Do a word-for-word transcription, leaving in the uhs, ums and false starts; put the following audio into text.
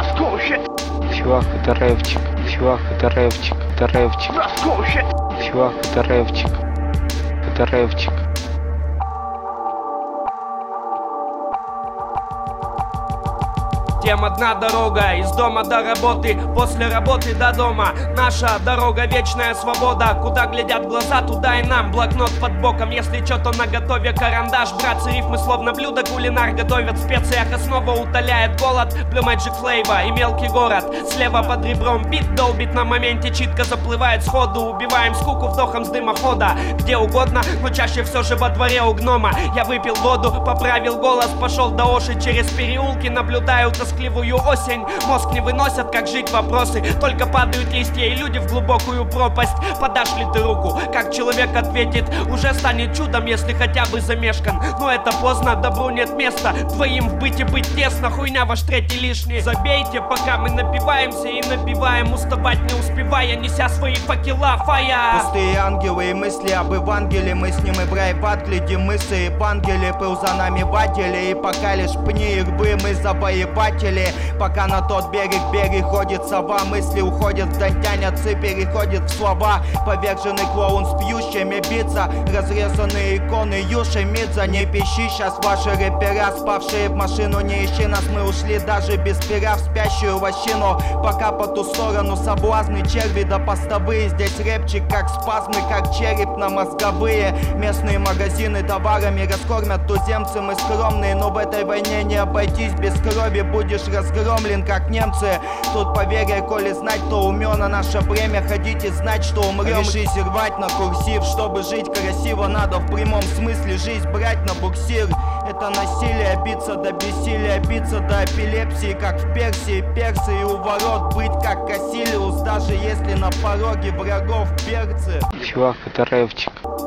Чувак, это рэпчик. Чувак, это рэпчик. Это рэпчик. Чувак, это рэпчик. Это рэпчик. Тем одна дорога, из дома до работы, после работы до дома. Наша дорога — вечная свобода. Куда глядят глаза, туда и нам. Блокнот под боком, если чё, то наготове карандаш. Братцы, рифмы словно блюдо, кулинар готовят. В специях основа утоляет голод. Blue Magic Flavor и мелкий город. Слева под ребром бит долбит, на моменте читка заплывает сходу. Убиваем скуку вдохом с дымохода. Где угодно, но чаще все же во дворе у гнома. Я выпил воду, поправил голос, пошел до Оши через переулки. Наблюдаю тоскливую осень. Мозг не выносят, как жить вопросы. Только падают листья и люди в глубокую пропасть. Подашь ли ты руку? Как человек ответит? Уже станет чудом, если хотя бы замешкан. Но это поздно, добру нет места. Твоим в быте быть тесно. Хуйня ваш третий лишний. Забейте, пока мы напиваемся и напиваем, уставать не успевая, неся свои факела. Фая. Пустые ангелы и мысли об Евангелии. Мы с ним и в рай в ад глядим. Мысли Евангелия пыл за нами в аделе. И пока лишь пни и рвы, мы завоеватели. Пока на тот берег переходит сова. Мысли уходят вдаль, тянятся, переходят в слова. Поверженный клоун с пьющими биться. Разрезанные иконы Юши Мидза. Не пищи, сейчас ваши рэпера, спавшие в машину. Не ищи нас, мы ушли даже без пера в спящую лощину. Пока по ту сторону соблазны, черви да постовые. Здесь рэпчик как спазмы, как череп на мозговые. Местные магазины товарами раскормят туземцы. Мы скромные, но в этой войне не обойтись без крови. Будешь разгромлен, как немцы. Тут поверье, коли знать, то умен. А наше бремя ходить и знать, что умрем. Решись рвать на курсив. Чтобы жить красиво, надо в прямом смысле жизнь брать на буксир. Это насилие, биться до бессилия, биться до эпилепсии, как в Персии. Персы и у ворот быть, как Кассилиус, даже если на пороге врагов перцы. Чувак, это рэпчик.